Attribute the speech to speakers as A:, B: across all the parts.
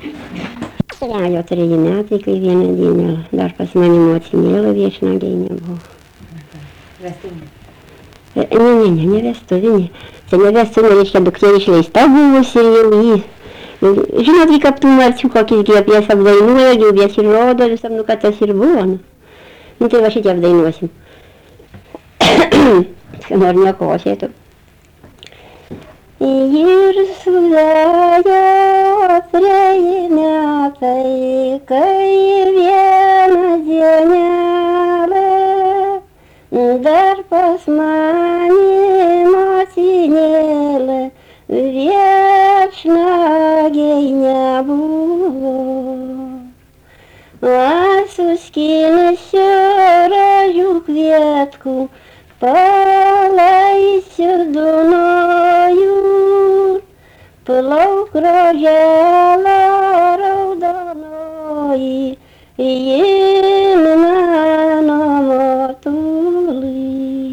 A: Jau 3 metai, kai vieną dieną dar pas mane motinėlė viešnagėj nebuvo.
B: Vestuvinė?
A: Ne vestuvinė. Čia ne vestuvinė, reiškia duktė išleista buvusi ir jau jį. Žinot, į kaptų marčių kokius giepės apdainuoja, giepės ir rodo visam, nu kad tas ir buvo. Nu tai va šitie apdainuosim. Nor nekosėtų. Ir suėjo 3 metai, kai vieną dienelę dar pas mane motinėlė viešnagėj nebuvo. Suskynusiu rožių kvietkų, palaisiu Dunojų, plauk roželė raudonoji, ji mano motulį.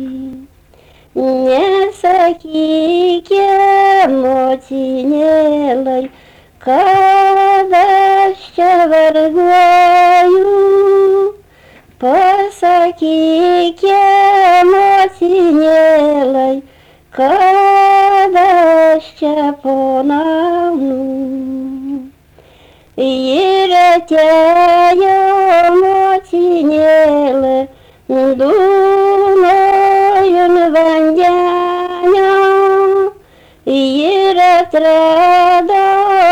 A: Nesakykė motinėlai, kad aš čia varguoju, pasakykė motinėlai, kad aš čia ponaunu. Ir atėjo motinėlė Dunojun vandenio, ir atrado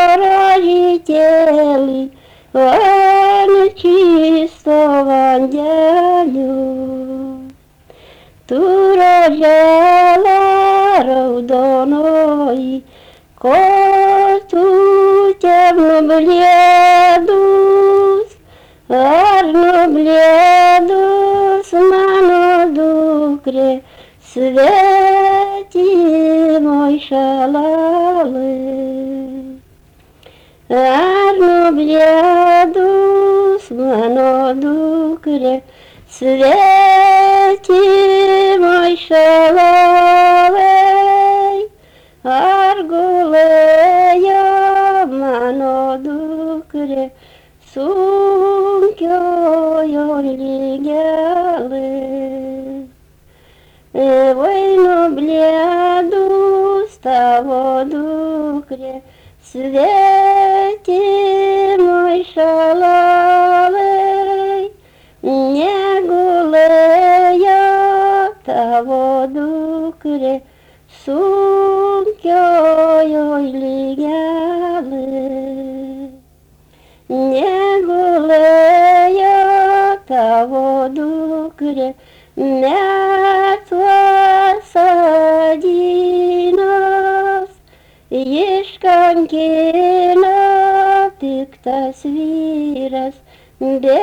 A: rožytėlį ant čisto vandenio. Tu roželė raudonoji, ko tu ten nublėdus, ar nublėdus mano dukrė, svetimoj šalalai. Ar nublėdus mano dukrė, svetimoj šalalai, ar gulėjo mano dukrė sunkiojoj lygelai. Vai nublėdus tavo dukrė, svetimoj šalalai, negulėjo tavo dukrė sunkiojoj lygelai. Negulėjo tavo dukrė metuos sodinos, iškankino piktas vyras be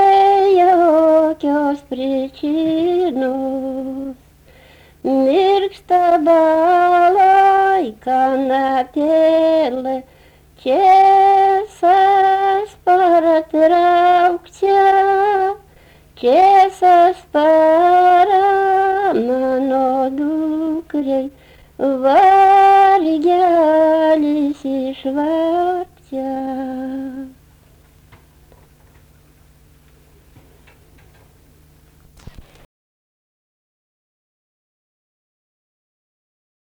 A: jokios pričinos. Mirksta baloj kanapėlė, česas paratraukčia, česas para mano dukrei, vargelis išvargčia.